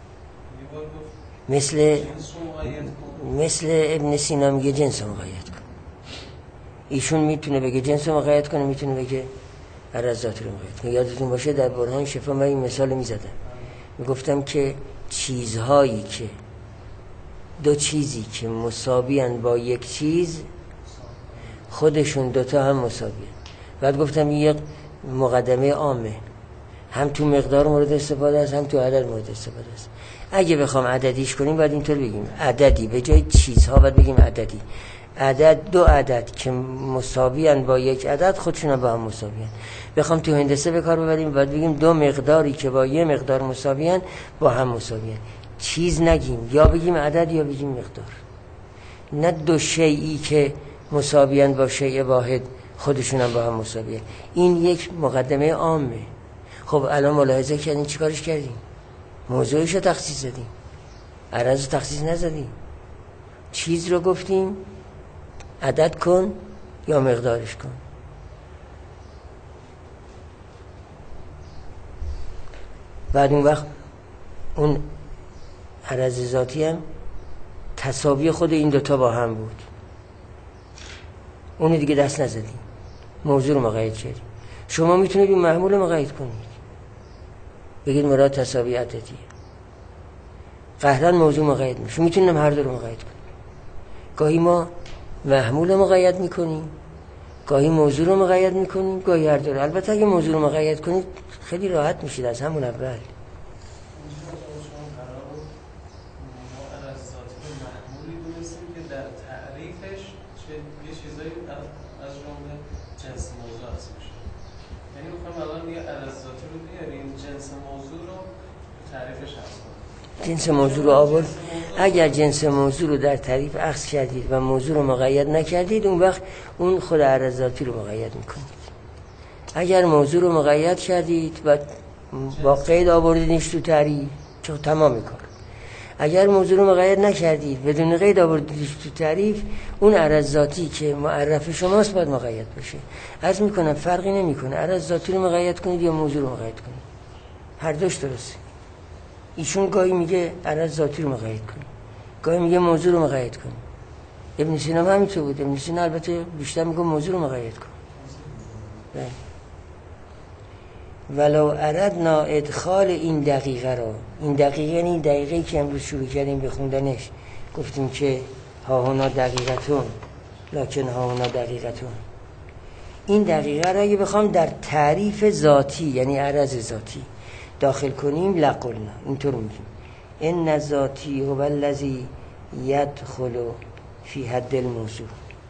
مثل ابن سینا میگه جنس رو مقید کنیم. ایشون میتونه بگه جنس رو مقید کنه، میتونه بگه عرض ذاتی رو مقید کنه. یادتون باشه در برهان شفا من این مثال میزدم، میگفتم که چیزهایی که دو چیزی که مساویان با یک چیز، خودشون دوتا هم مساویان. بعد گفتم یک مقدمه عامه، هم تو مقدار مورد استفاده است، هم تو عدد مورد استفاده است. اگه بخوام عددیش کنیم باید اینطور بگیم عددی، به جای چیزها باید بگیم عددی. عدد، دو عدد که مساویان با یک عدد، خودشون هم با هم مساویان. بخوام تو هندسه به کار ببریم باید بگیم دو مقداری که با یک مقدار مساویان با هم مساویان. چیز نگیم، یا بگیم عدد یا بگیم مقدار. نه دو شیئی که مساویان با شیء واحد خودشون هم با هم مساویان. این یک مقدمه عامه. خب الان ملاحظه کردین چیکارش کردیم؟ موضوعش رو تخصیص زدیم، عرض رو تخصیص نزدیم. چیز رو گفتیم عدد کن یا مقدارش کن. بعد اون وقت اون عرض ذاتی هم تساوی خود این دوتا با هم بود، اونو دیگه دست نزدیم، موضوع رو مقید کردیم. شما میتونید این محمول رو مقید کنید، بگید مراد تساوی عددیه، قهرن موضوع مقید میشه. میتونیم هر دو رو مقید کنیم. گاهی ما محمول رو مقید میکنیم، گاهی موضوع رو مقید میکنیم، گاهی هر دو رو. البته اگه موضوع رو مقید کنید خیلی راحت میشید از همون اول. جنس موضوع رو آورد. اگر جنس موضوع رو در تعریف اخذ کردید و موضوع رو مقید نکردید، اون وقت اون خود عرض ذاتی رو مقید میکنید. اگر موضوع رو مقید کردید و با قید آوردیدش تو تعریف، چون تمام کار. اگر موضوع رو مقید نکردید بدون قید آوردیدش تو تعریف، اون عرض ذاتی که معرف شماست باید مقید بشه. عرض میکنم فرقی نمیکنه عرض ذاتی رو مقید کنید یا موضوع رو مقید کنید، هر دوش درسته. ایشون گاهی میگه عرض ذاتی رو مقید کنید، گاهی میگه موضوع رو مقید کن. ابن سینا هم همینطور بود. ابن سینا البته بیشتر میگه موضوع رو مقید کن. ولو اردنا ادخال این دقیقه را، این دقیقه یعنی این دقیقه‌ای که امروز شروع کردیم بخوندنش، گفتیم که ها هنا دقیقتون لکن ها هنا دقیقتون، این دقیقه را اگه بخوام در تعریف ذاتی یعنی عرض ذاتی داخل کنیم لقلنا، اینطور میگیم ان ذاتی هو الذی یدخل فی حد الموضوع.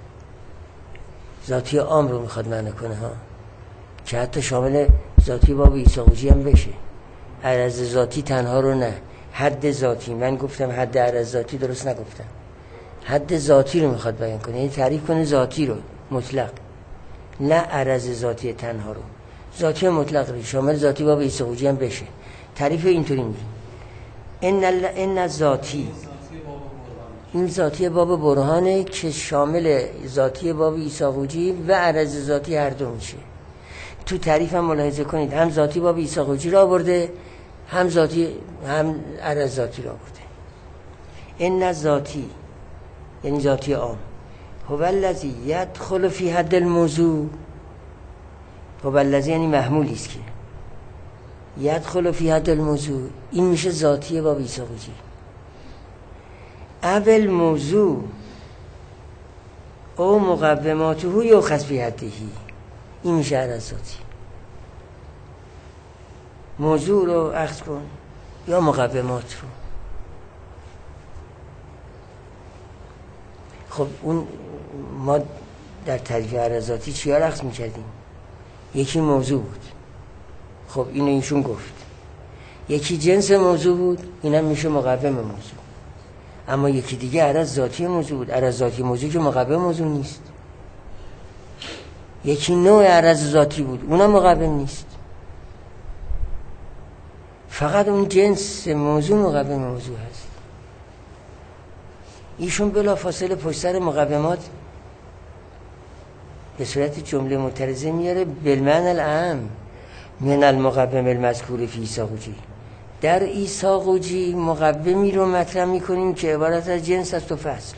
ذاتی عام رو میخواد معنی کنه ها، که حتی شامل ذاتی باب عیسی قوجی هم بشه. عرض ذاتی تنها رو نه، حد ذاتی. من گفتم حد عرض ذاتی، درست نگفتم. حد ذاتی رو میخواد بیان کنه، یعنی تعریف کنه ذاتی رو مطلق، نه عرض ذاتی تنها رو. ذاتی مطلق رو شامل ذاتی باب عیسی قوجی هم بشه. تعریف اینطوری میگیم ان ذاتی، این ذاتی باب برهانه که شامل ذاتی باب عیسی قوجی و عرض ذاتی هر دو میشه. تو تعریف هم ملاحظه کنید، هم ذاتی باب عیسی قوجی را آورده، هم ذاتی هم عرض ذاتی را آورده. ان ذاتی یعنی ذاتی عام، هو الذی یدخل فی حد الموضوع. هو الذی یعنی محمولی است که یدخل فی حد الموضوع، این میشه ذاتی باب عیسی قوجی. اول موضوع او مقوماته یؤخذ فی حده، این میشه عرض ذاتی. موضوع رو اخذ کن یا مقومات رو. خب اون ما در تعریف عرض ذاتی چیا رو اخذ میکردیم؟ یکی موضوع بود، خب اینو ایشون گفت. یکی جنس موضوع بود، اینم میشه مقوم موضوع. اما یکی دیگه عرض ذاتی موضوع بود. عرض ذاتی موضوع که مقوم موضوع نیست. یکی نوع عرض ذاتی بود، اونم مقوم نیست. فقط اون جنس موضوع مقوم موضوع هست. ایشون بلا فاصله پشت سر مقومات به صورت جمله معترضه میاره بالمعنی الاعم من المقوم المذکور فی عیسی قوجی. در عیسی قوجی مقومی رو مطرح میکنیم که عبارت از جنس است و فصل،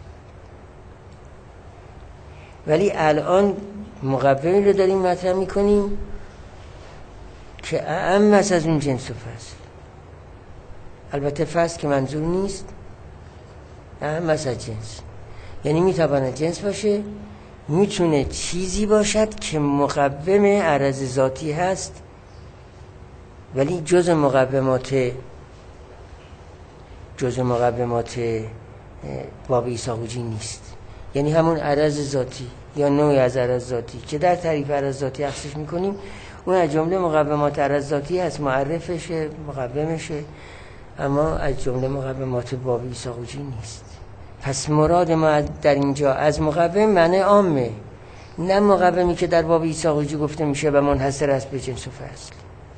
ولی الان مقومی رو داریم مطرح میکنیم که اعم است از اون جنس و فصل. البته فصل که منظور نیست، اعم است از جنس، یعنی میتواند جنس باشه، میتونه چیزی باشد که مقوم عرض ذاتی هست ولی جز مقومات باب عیسی قوجی نیست. یعنی همون عرض ذاتی یا نوعی از عرض ذاتی که در تعریف عرض ذاتی اخذش میکنیم، اون از جمله مقومات عرض ذاتی هست، معرفشه، مقومشه، اما از جمله مقومات باب عیسی قوجی نیست. پس مراد ما در اینجا از مقوم معنی عامه، نه مقومی که در باب عیسی قوجی گفته میشه و منحصر است به جنس و فصل.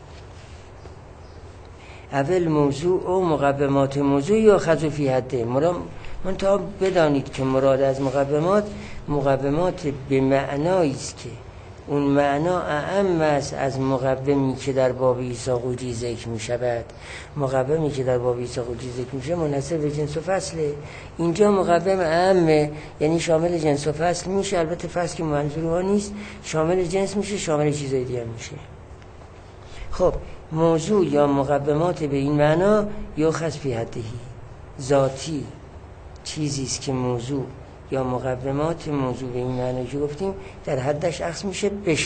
اول موضوع او مقومات موضوع یا خذ فی حده. منتها بدانید که مراد از مقومات به معنایی است که اون معنا اعم است از مقومی که در باب عیسی قوجی ذکر می شود. مقومی که در باب عیسی قوجی ذکر می شود منحصر به جنس و فصله. اینجا مقوم اعمه، یعنی شامل جنس و فصل میشه. البته فصل که منظور ها نیست، شامل جنس میشه، شامل چیزای دیگه میشه. خب موضوع یا مقومات به این معنا یؤخذ فی حده، ذاتی چیزی است که موضوع یا مقومات موضوع به این معنی که گفتیم در حدش اخذ میشه، به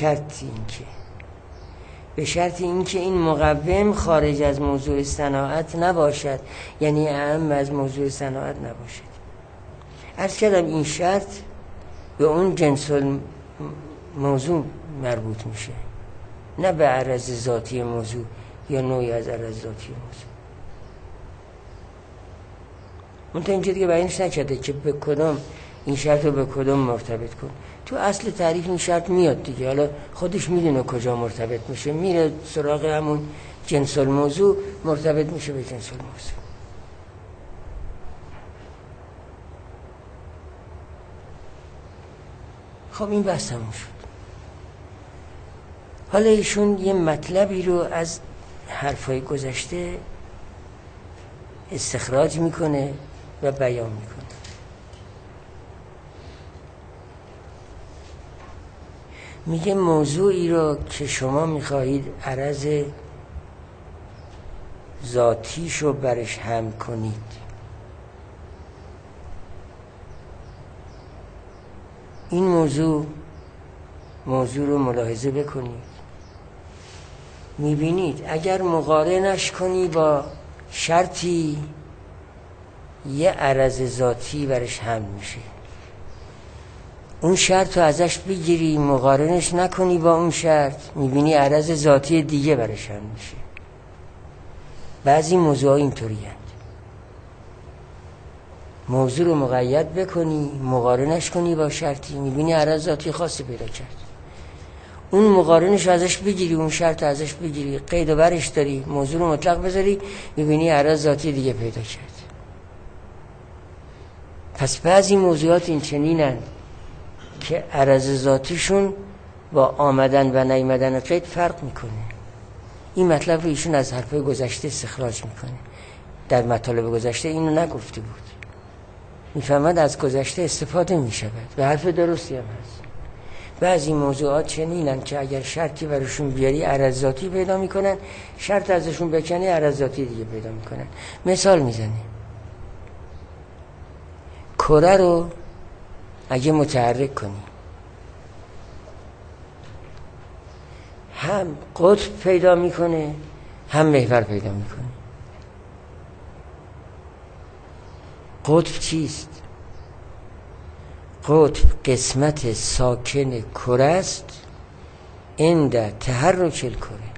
شرط اینکه این مقوم خارج از موضوع صناعت نباشد، یعنی اعم از موضوع صناعت نباشد. عرض کردم این شرط به اون جنس موضوع مربوط میشه، نه به عرض ذاتی موضوع یا نوعی از عرض ذاتی موضوع. منتها اینجا دیگه بیانش نکرده که به کدام این شرط رو به کدام مرتبط کن. تو اصل تعریف این شرط میاد دیگه، حالا خودش میدونه کجا مرتبط میشه، میره سراغ همون جنس الموضوع، مرتبط میشه به جنس الموضوع. خب این بحث همون شد. حالا ایشون یه مطلبی رو از حرفای گذشته استخراج میکنه و بیان میکنه. میگه موضوعی رو که شما میخواهید عرض ذاتیشو برش هم کنید، این موضوع رو ملاحظه بکنید، میبینید اگر مقارنش کنی با شرطی یه عرض ذاتی برش هم میشه، اون شرط رو ازش بگیری مقارنش نکنی با اون شرط، میبینی عرض ذاتی دیگه برش هم میشه. بعضی موضوع اینطوری هست، موضوع رو مقید بکنی مقارنش کنی با شرطی، میبینی عرض ذاتی خاصی پیدا کرد، اون مقارنش رو ازش بگیری، اون شرط رو ازش بگیری، قید و برش داری، موضوع رو مطلق بذاری، میبینی عرض ذاتی دیگه پیدا کرد. پس بعضی موضوعات این چنینن که عرض ذاتیشون با آمدن و نیامدن قید فرق میکنه. این مطلب رو ایشون از حرفای گذشته استخراج میکنه، در مطالب گذشته اینو نگفته بود، میفهمد از گذشته استفاده میشود و حرف درستی هم هست. بعضی موضوعات چنینن که اگر شرطی براشون بیاری عرض ذاتی پیدا میکنن، شرط ازشون بکنی عرض ذاتی دیگه پیدا میکنن. مثال میزنه، کره رو اگه متحرک کنی هم قطب پیدا میکنه هم محور پیدا میکنه. قطب چیست؟ قطب قسمت ساکن کره است عند تحرک الکره.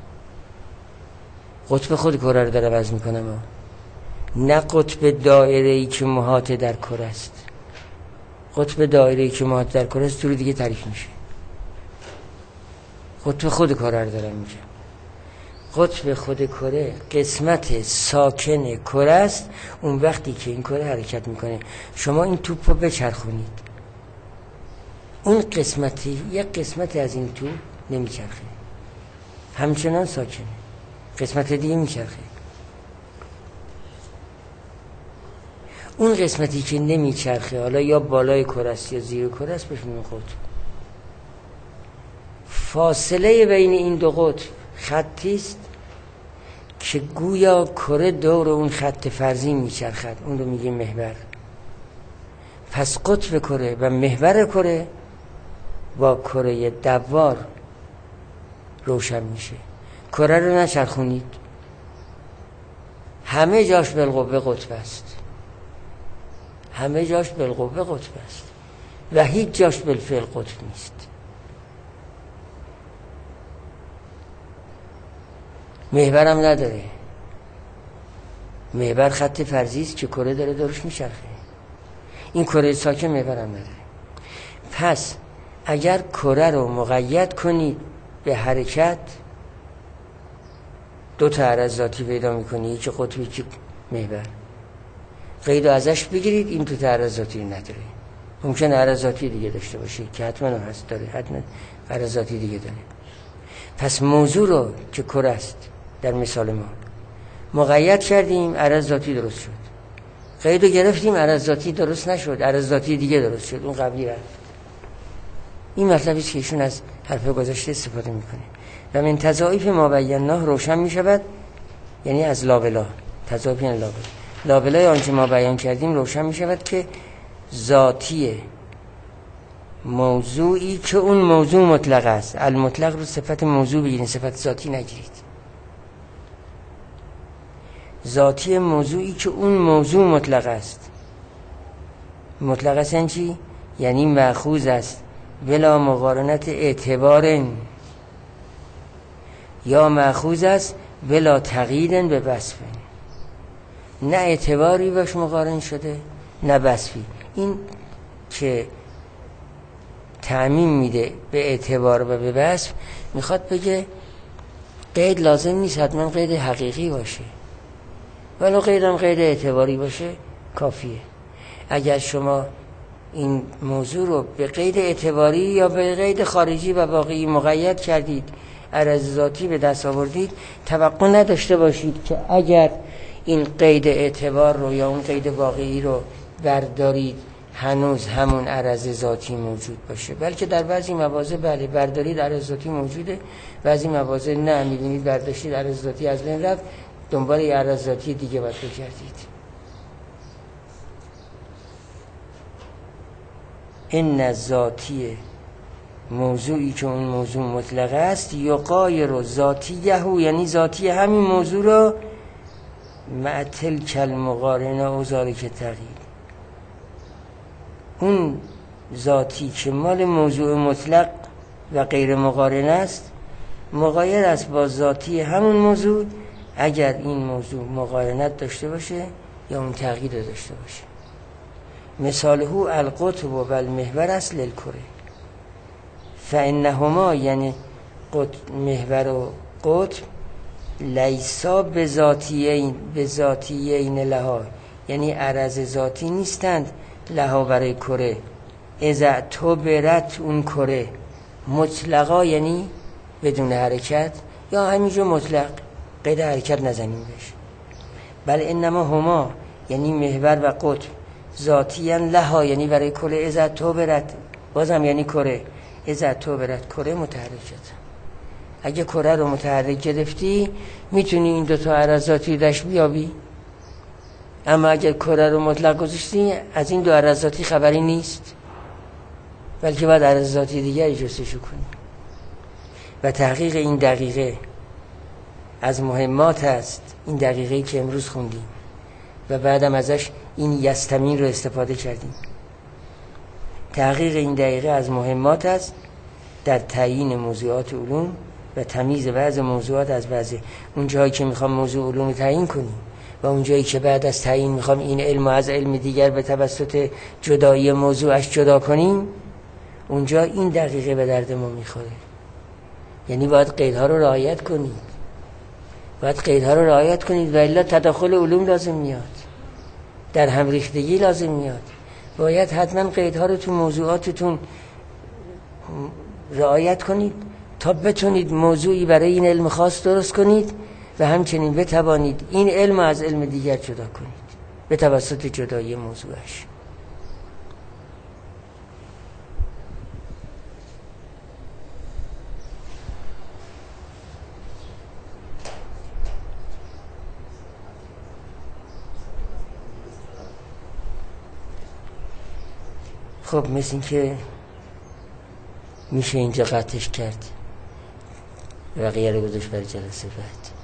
قطب خود کره رو داره عوض میکنه، ما نه قطب دایره‌ای که محاط در کره است. قطب دایره‌ای که محاط در کره است طور دیگه تعریف میشه. قطب خود کره رو دارم میگم. قطب خود کره قسمت ساکن کره است. اون وقتی که این کره حرکت میکنه، شما این توپ رو بچرخونید، اون قسمتی یک قسمتی از این توپ نمیچرخه، همچنان ساکنه، قسمت دیگه میچرخه. اون قسمتی که نمیچرخه، حالا یا بالای کره است یا زیر کره است، بهش میگن قطب. فاصله بین این دو قطب خطی است که گویا کره دور اون خط فرضی میچرخد، اون رو میگیم محور. پس قطب کره و محور کره با کره دوار روشن میشه. کره رو نچرخونید، همه جاش بالقوه قطب است، همه جاش بالقوه قطب است و هیچ جاش بالفعل قطب نیست. محورم نداره، محور خط فرضی است که کره داره دورش میچرخه، این کره ساکن محورم نداره. پس اگر کره رو مقید کنید به حرکت، دو تا عرض ذاتی پیدا میکنی، یکی قطب یکی محور، قید ازش بگیرید، این دو تا عرض ذاتی نداره. ممکن عرض ذاتی دیگه داشته باشه که حتما هست، داره، حتما عرض ذاتی دیگه داره. پس موضوع رو که کره است در مثال ما مقید کردیم، عرض ذاتی درست شد. قید رو گرفتیم، عرض ذاتی درست نشد، عرض ذاتی دیگه درست شد، اون قبلی رفت. این مطلبی است که ایشون از حرف گذشته استفاده میکنه و من تضاعیف ما بیناه روشن میشود، یعنی از لابلا، تضاعیف یعنی لابلا، لابلای آنچه ما بیان کردیم روشن میشود که ذاتیه موضوعی که اون موضوع مطلق است. المطلق رو صفت موضوع بگیرین، صفت ذاتی نگیرید. ذاتی موضوعی که اون موضوع مطلق است. مطلق است یعنی چی؟ یعنی مأخوذ است بلا مقارنت اعتبار، یا مأخوذ است بلا تقیید به وصف، نه اعتباری باش مقارن شده نه وصفی. این که تعمیم میده به اعتبار و به وصف، میخواد بگه قید لازم نیست حتما قید حقیقی باشه، ولو قیدم قید اعتباری باشه کافیه. اگر شما این موضوع رو به قید اعتباری یا به قید خارجی و واقعی مقید کردید، عرض ذاتی به دست آوردید، توقع نداشته باشید که اگر این قید اعتبار رو یا اون قید واقعی رو بردارید هنوز همون عرض ذاتی موجود باشه، بلکه در بعضی مواضع بله بردارید عرض ذاتی موجوده، بعضی مواضع نه، می‌بینید برداشتید عرض ذاتی از بین رفت، دنبال یه عرض ذاتی دیگه باید بگردید. این ذاتی موضوعی که اون موضوع مطلق است یقایر ذاتیه، یعنی ذاتی همین موضوع رو مع تلک المقارنه و ذالک تغییر، اون ذاتی که مال موضوع مطلق و غیر مقارنه است مغایر است با ذاتی همون موضوع اگر این موضوع مقارنت داشته باشه یا اون تغییر داشته باشه. مثاله القطب و المحور است للکره، فانهما یعنی محور و قطب لیسا به ذاتیین لها، یعنی عرض ذاتی نیستند لها برای کره، اذا تبرت اون کره مطلقا یعنی بدون حرکت یا همینجور مطلق قید حرکت نزنیم بشه، بل انما هما یعنی محور و قطب ذاتیان لها یعنی برای کره، اذا تبرت بازم یعنی کره، اذا تبرت کره متحرکت، اگه کره رو متحرک گرفتی میتونی این دوتا عرض ذاتی داشت بیابی، اما اگر کره رو مطلق گذاشتی از این دو عرض ذاتی خبری نیست، بلکه باید عرض ذاتی دیگری جستجو کنی. و تحقیق این دقیقه از مهمات است، این دقیقه‌ای که امروز خوندیم و بعدم ازش این یستمین رو استفاده کردیم. تحقیق این دقیقه از مهمات است در تعیین موضوعات علوم و تمیز بعض موضوعات از بعضی. اون جایی که میخوام موضوع علوم رو تعیین کنیم و اون جایی که بعد از تعیین میخوام این علم از علم دیگر به توسط جدایی موضوعش جدا کنیم، اونجا این دقیقه به درد ما میخوره. یعنی باید قیدها رو رعایت کنید، و الا تداخل علوم لازم میاد، در هم ریختگی لازم میاد. باید حتما قیدها رو تو موضوعاتتون رعایت کنید تا بتونید موضوعی برای این علم خاص درست کنید و همچنین بتوانید این علم از علم دیگر جدا کنید به توسط جدایی موضوعش. خب مثل این که میشه اینجا قطعش کرد، بقیه رو گذاشت برای جلسه بعد.